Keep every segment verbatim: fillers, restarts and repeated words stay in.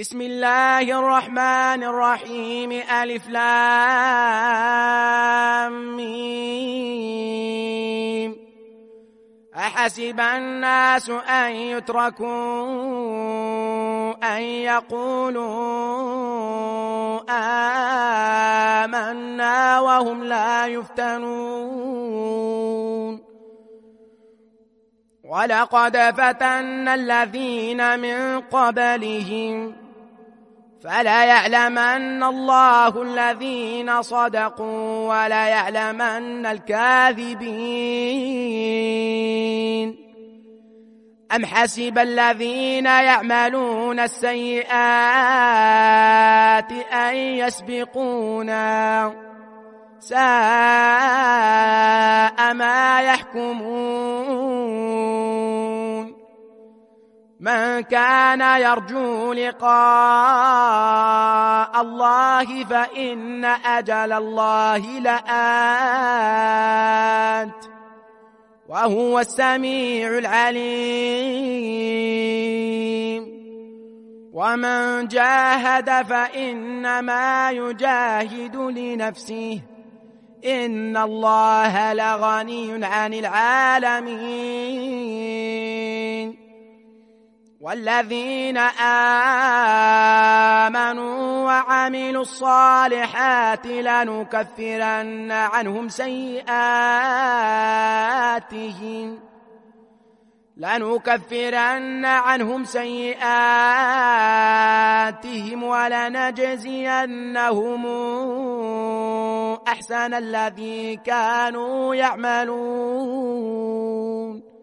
بسم الله الرحمن الرحيم ألف لام ميم. أحسب الناس أن يتركوا أن يقولوا آمنا وهم لا يفتنون. ولقد فتنا الذين من قبلهم فلا يعلمن الله الذين صدقوا ولا يعلمن الكاذبين. أم حسب الذين يعملون السيئات أن يسبقونا ساء ما يحكمون. من كان يرجو لقاء الله فإن أجل الله لآت وهو السميع العليم. ومن جاهد فإنما يجاهد لنفسه إن الله لغني عن العالمين. والذين آمنوا وعملوا الصالحات لنكفرن عنهم سيئاتهم لنكفرن عنهم سيئاتهم ولنجزينهم أحسن الذي كانوا يعملون.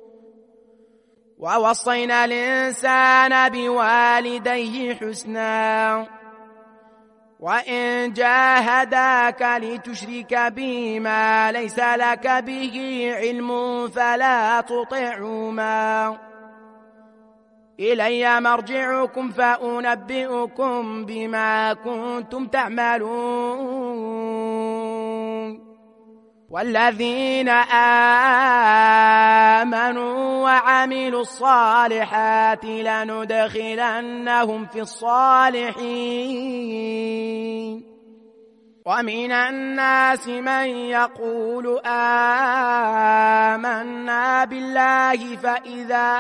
ووصينا الإنسان بوالديه حسنا وإن جاهداك لتشرك بي ما ليس لك به علم فلا تطعهما إلي مرجعكم فأنبئكم بما كنتم تعملون. والذين آمنوا وعملوا الصالحات لندخلنهم في الصالحين. ومن الناس من يقول آمنا بالله فإذا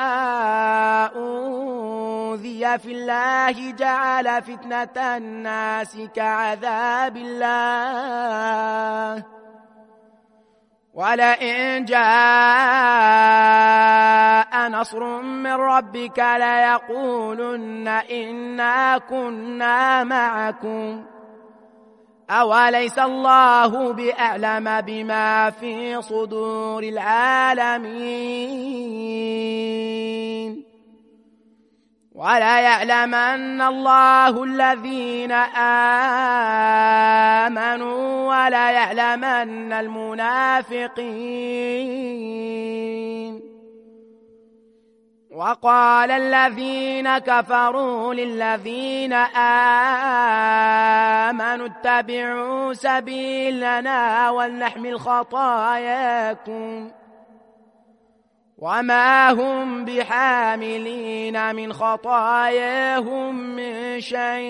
أوذي في الله جعل فتنة الناس كعذاب الله ولئن جاء نصر من ربك ليقولن إنا كنا معكم أوليس الله بأعلم بما في صدور العالمين. ولا يعلمن الله الذين آمنوا ولا يعلمن المنافقين. وقال الذين كفروا للذين آمنوا اتبعوا سبيلنا ولنحمل خطاياكم وما هم بحاملين من خطاياهم من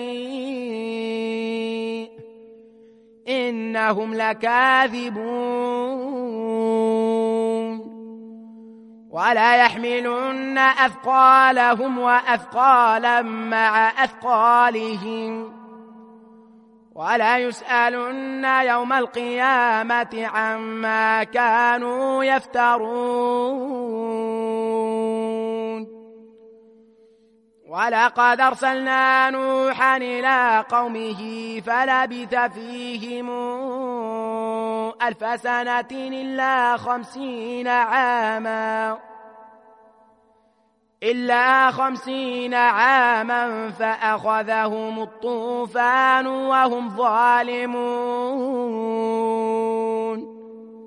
شيء إنهم لكاذبون. ولا يحملن أثقالهم وأثقالا مع أثقالهم ولا يسألن يوم القيامة عما كانوا يفترون. ولقد أرسلنا نوحا إلى قومه فلبث فيهم ألف سنة إلا خمسين عاما إلا خمسين عاما فأخذهم الطوفان وهم ظالمون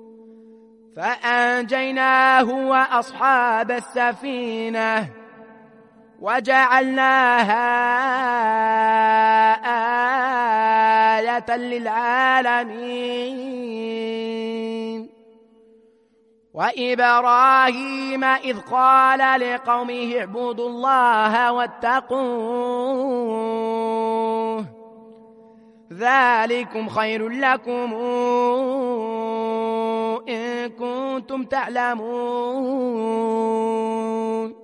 فأنجيناه وأصحاب السفينة وجعلناها آية للعالمين. وإبراهيم إذ قال لقومه اعبدوا الله واتقوه ذلكم خير لكم إن كنتم تعلمون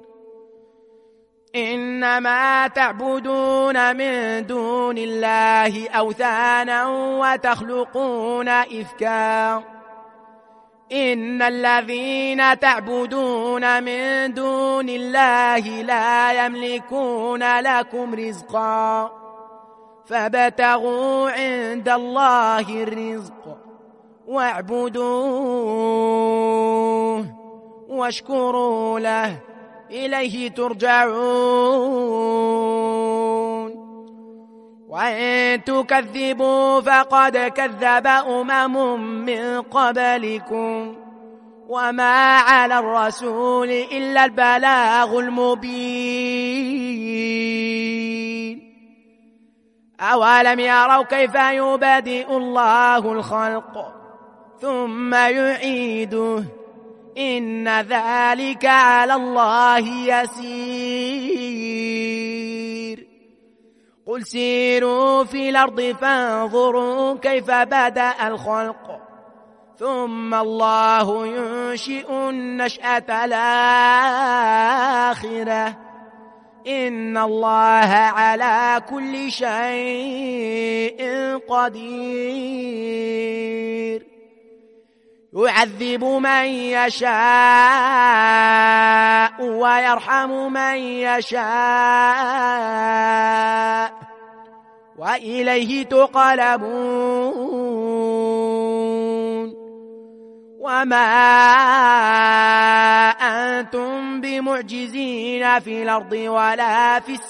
إنما تعبدون من دون الله أوثانا وتخلقون إفكا إن الذين تعبدون من دون الله لا يملكون لكم رزقا فابتغوا عند الله الرزق واعبدوه واشكروا له إليه ترجعون وإن تكذبوا فقد كذب أمم من قبلكم وما على الرسول إلا البلاغ المبين أولم يروا كيف يبدئ الله الخلق ثم يعيده إن ذلك على الله يسير قل سيروا في الأرض فانظروا كيف بدأ الخلق ثم الله ينشئ النشأة الآخرة إن الله على كل شيء قدير يعذب من يشاء ويرحم من يشاء وإليه تقلبون وما أنتم بمعجزين في الأرض ولا في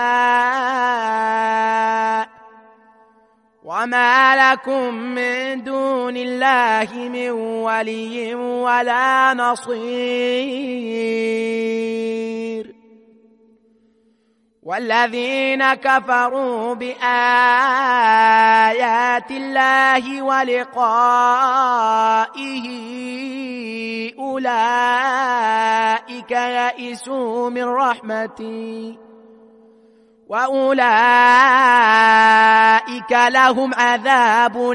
السماء وما لكم من دون الله من ولي ولا نصير والذين كفروا بآيات الله ولقائه أولئك يئسوا من رحمتي وأولئك لهم عذاب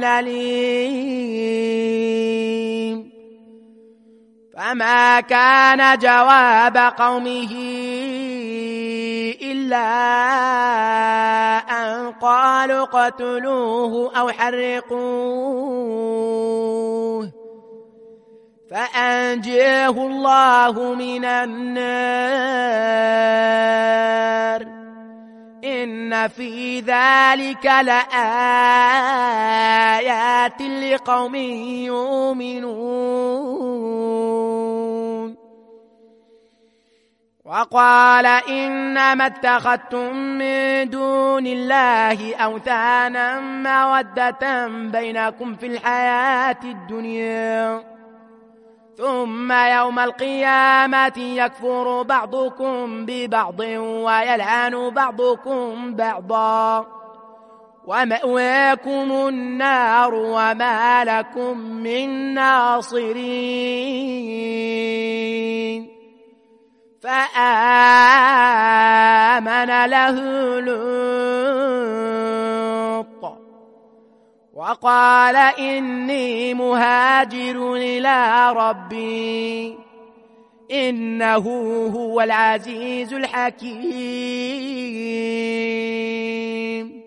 أليم فما كان جواب قومه إلا أن قالوا اقتلوه أو حرقوه فأنجيه الله من النار إن في ذلك لآيات لقوم يؤمنون وقال إنما اتخذتم من دون الله أوثانا مودة بينكم في الحياة الدنيا ثم يوم القيامة يكفر بعضكم ببعض ويلعن بعضكم بعضا ومأواكم النار وما لكم من ناصرين فآمن له لوط وقال إني مهاجر إلى ربي إنه هو العزيز الحكيم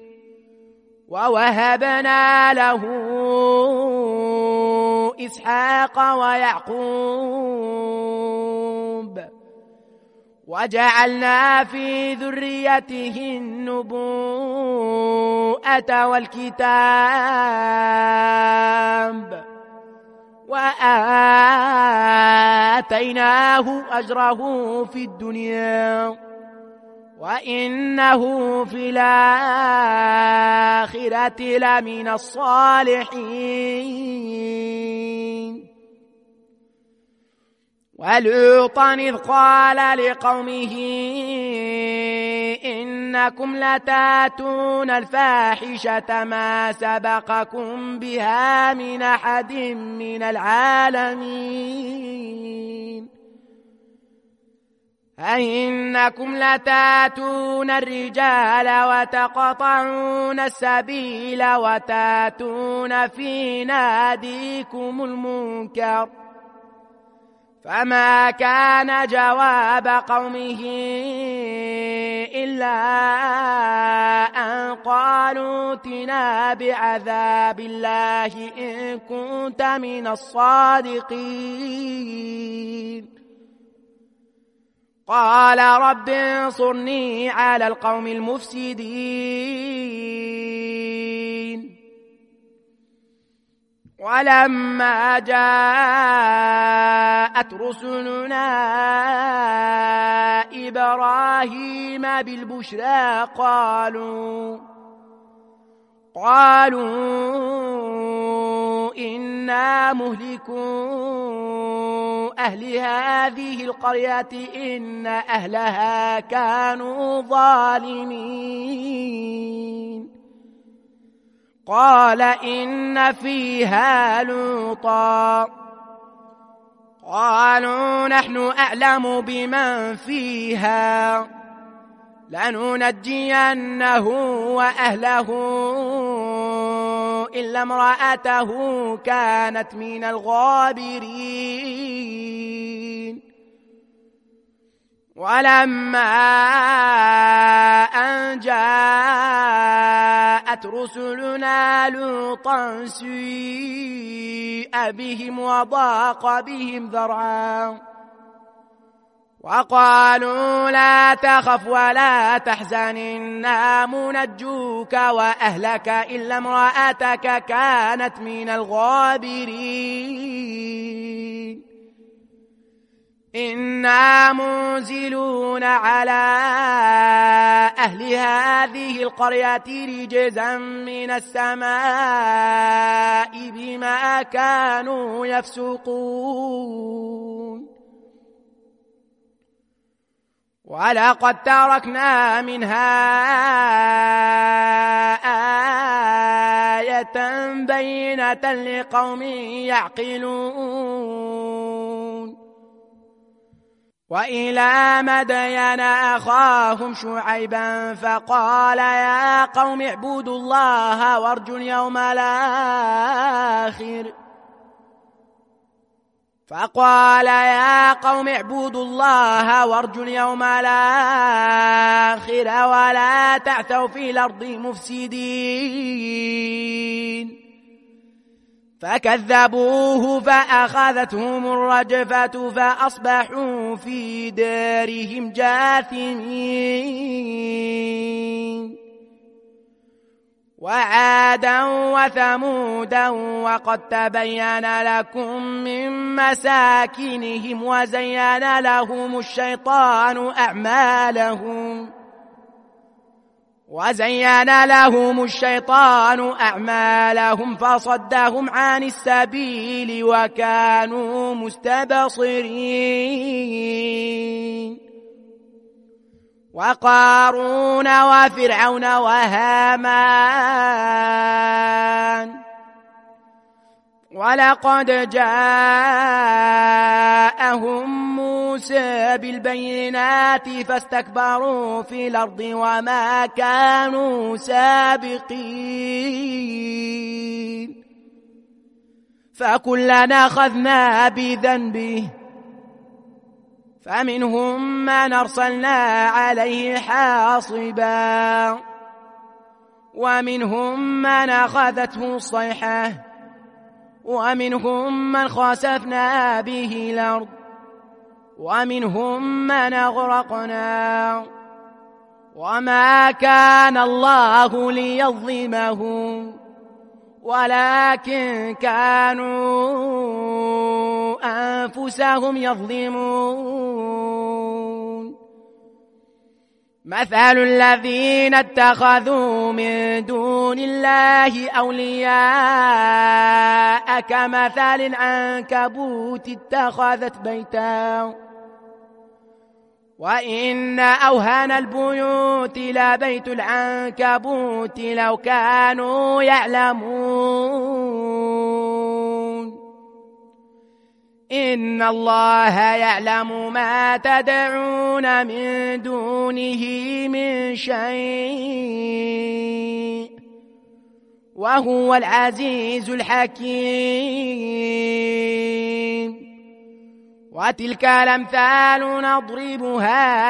ووهبنا له إسحاق ويعقوب وجعلنا في ذريته النبوءة والكتاب وآتيناه أجره في الدنيا وإنه في الآخرة لمن الصالحين ولوطا إذ قال لقومه إنكم لتاتون الفاحشة ما سبقكم بها من أحد من العالمين أئنكم لتاتون الرجال وتقطعون السبيل وتاتون في ناديكم المنكر. فما كان جواب قومه إلا أن قالوا ائتنا بعذاب الله إن كنت من الصادقين. قال رب انصرني على القوم المفسدين. ولما جاءت رسلنا إبراهيم بالبشرى قالوا قالوا إنا مهلكو أهل هذه القرية إن أهلها كانوا ظالمين. قال إن فيها لوطا قالوا نحن أعلم بمن فيها لننجينه وأهله إلا امرأته كانت من الغابرين. ولما أن جاءت رسلنا لوطا سيء بهم وضاق بهم ذرعا وقالوا لا تخف ولا تحزن إنا منجوك وأهلك إلا امرأتك كانت من الغابرين. إنا منزلون على أهل هذه القرية رجزا من السماء بما كانوا يفسقون. ولقد تركنا منها آية بينة لقوم يعقلون. وإلى مدين أخاهم شعيبا فقال يا قوم اعبدوا الله وارجوا اليوم الآخر فقال يا قوم اعبدوا الله وارجوا اليوم الآخر ولا تعثوا في الأرض مفسدين. فكذبوه فأخذتهم الرجفة فأصبحوا في دارهم جاثمين. وعادا وثمودا وقد تبين لكم من مساكنهم وزين لهم الشيطان أعمالهم وزين لهم الشيطان أعمالهم فصدهم عن السبيل وكانوا مستبصرين. وقارون وفرعون وهامان ولقد جاءهم موسى بالبينات فاستكبروا في الأرض وما كانوا سابقين. فكلنا أخذنا بذنبه فمنهم من أرسلنا عليه حاصبا ومنهم من أخذته الصيحة ومنهم من خسفنا به الأرض ومنهم من أغرقنا وما كان الله ليظلمهم ولكن كانوا أنفسهم يظلمون. مثل الذين اتخذوا من دون الله أولياء كمثل العنكبوت اتخذت بيتا وإن أوهن البيوت لبيت العنكبوت لو كانوا يعلمون. إن الله يعلم ما تدعون من دونه من شيء وهو العزيز الحكيم. وتلك الأمثال نضربها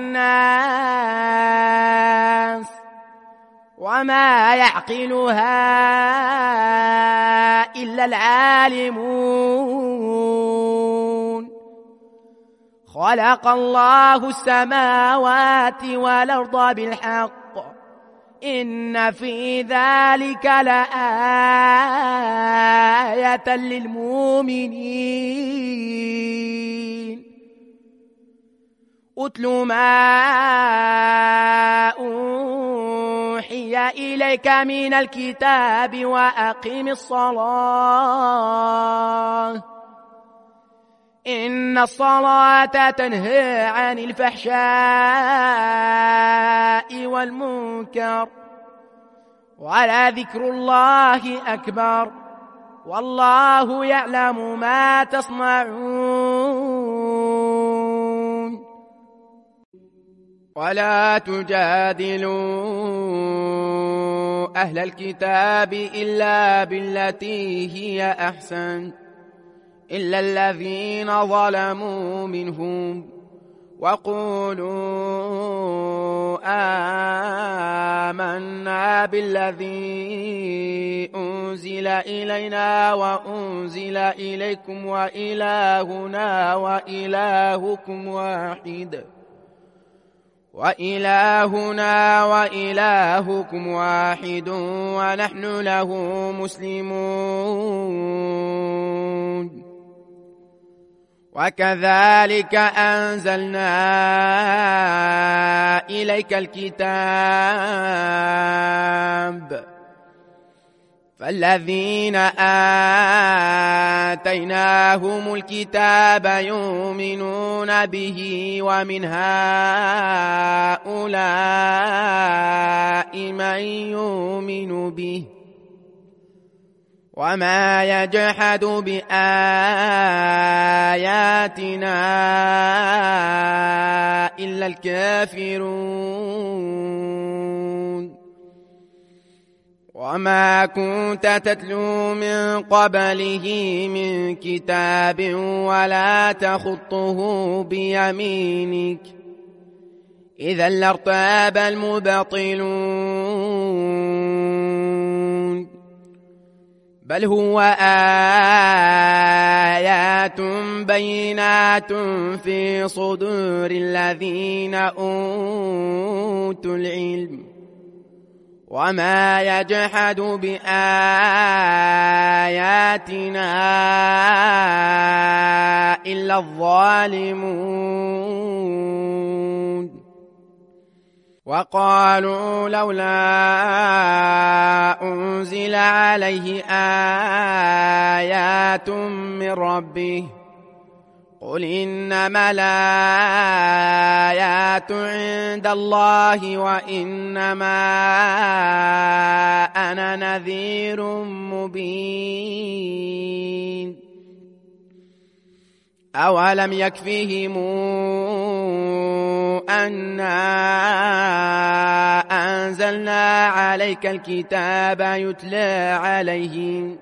للناس وما يعقلها إلا العالمون. خلق الله السماوات والأرض بالحق إن في ذلك لآية للمؤمنين. أتل ما أوحي إليك من الكتاب وأقم الصلاة إن الصلاة تنهى عن الفحشاء والمنكر ولذكر الله أكبر والله يعلم ما تصنعون. ولا تجادلوا أهل الكتاب إلا بالتي هي أحسن إلا الذين ظلموا منهم وقولوا آمنا بالذي أنزل إلينا وأنزل إليكم وإلهنا وإلهكم واحد وإلهنا وإلهكم واحد ونحن له مسلمون. وكذلك أنزلنا إليك الكتاب فالذين آتيناهم الكتاب يؤمنون به ومن هؤلاء من يؤمن به وما يجحد بآياتنا إلا الكافرون. وما كنت تتلو من قبله من كتاب ولا تخطه بيمينك إذا لارتاب المبطلون. بل هو آيات بينات في صدور الذين أوتوا العلم وما يجحد بآياتنا إلا الظالمون. وقالوا لولا أنزل عليه آيات من ربه قل إنما الآيات عند الله وإنما أنا نذير مبين. أولم يكفهم أنا أنزلنا عليك الكتاب يتلى عليهم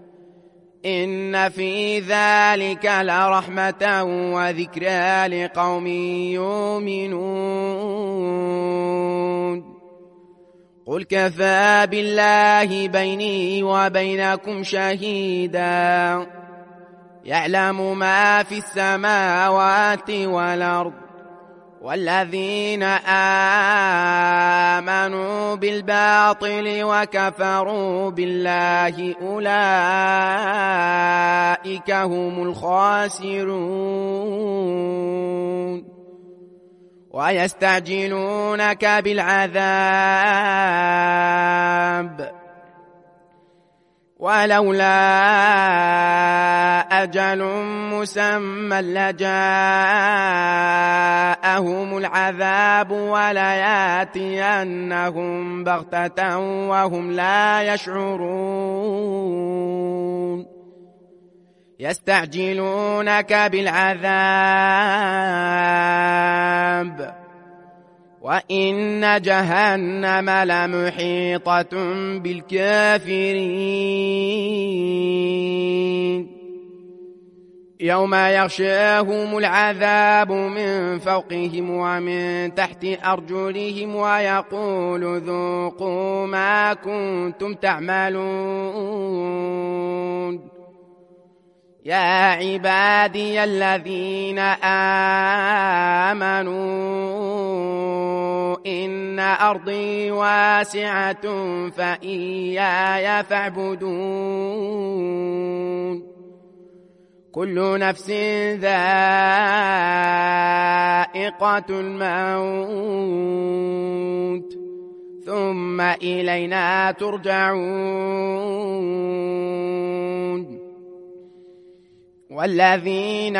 إن في ذلك لرحمة وذكرى لقوم يؤمنون. قل كفى بالله بيني وبينكم شهيدا يعلم ما في السماوات والأرض والذين آمنوا بالباطل وكفروا بالله أولئك هم الخاسرون. ويستعجلونك بالعذاب ولولا أجل مسمى لجاءهم العذاب ولياتينهم بغتة وهم لا يشعرون. يستعجلونك بالعذاب وإن جهنم لمحيطة بالكافرين يوم يغشاهم العذاب من فوقهم ومن تحت أرجلهم ويقول ذوقوا ما كنتم تعملون يا عبادي الذين آمنوا إن أرضي واسعة فإياي فاعبدون كل نفس ذائقة الموت ثم إلينا ترجعون والذين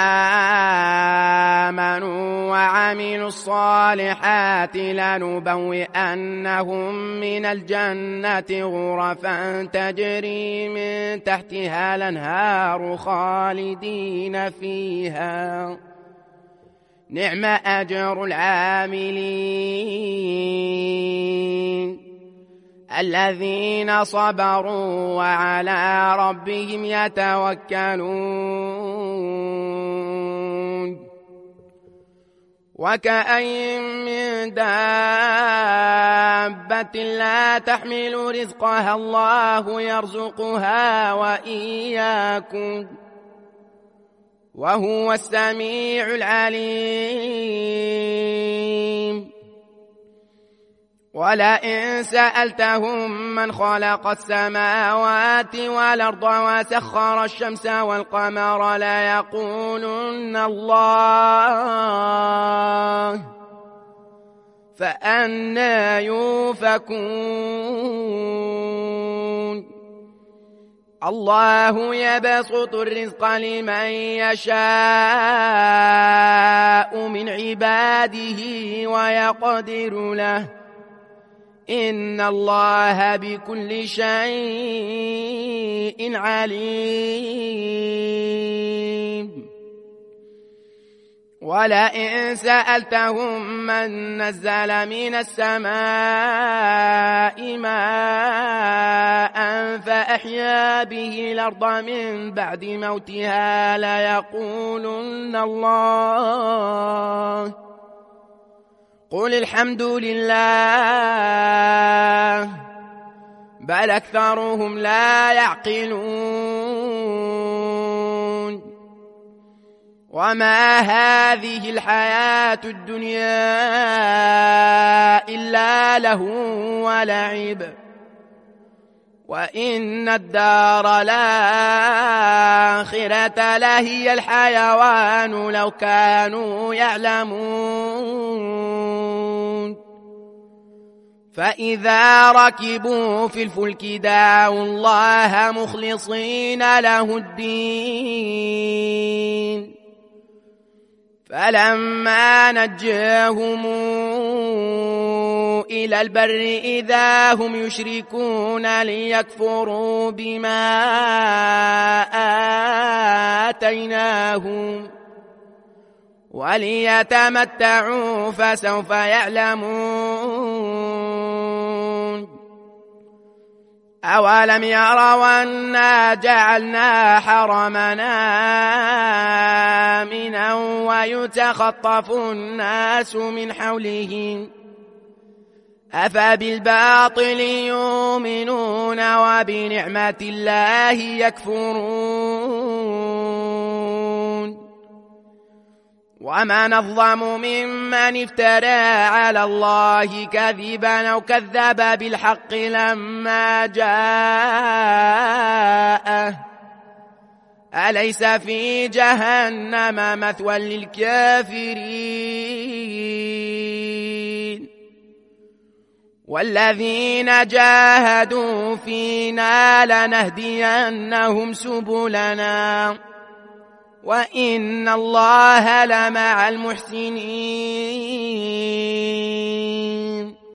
آمنوا وعملوا الصالحات لنبوئنهم من الجنة غرفا تجري من تحتها الأنهار خالدين فيها نعم أجر العاملين الذين صبروا وعلى ربهم يتوكلون وكأين من دابة لا تحمل رزقها الله يرزقها وإياكم وهو السميع العليم ولئن سألتهم من خلق السماوات والأرض وسخر الشمس والقمر ليقولن الله فأنى يؤفكون الله يبسط الرزق لمن يشاء من عباده ويقدر له إن الله بكل شيء عليم ولئن سألتهم من نزل من السماء ماء فأحيا به الأرض من بعد موتها ليقولن الله قل الحمد لله بل أكثرهم لا يعقلون وما هذه الحياة الدنيا إلا لهو ولعب وإن الدار الآخرة لهي الحيوان لو كانوا يعلمون فإذا ركبوا في الفلك دعوا الله مخلصين له الدين فلما نجاهم إلى البر إذا هم يشركون ليكفروا بما آتيناهم وليتمتعوا فسوف يعلمون أولم يروا أنا جعلنا حرمنا آمنا ويتخطف الناس من حولهم أفبالباطل يؤمنون وبنعمة الله يكفرون ومن أظلم ممن افترى على الله كذبا أو كذب بالحق لما جاءه أليس في جهنم مثوى للكافرين والذين جاهدوا فينا لنهدينهم سبلنا وإن الله لمع المحسنين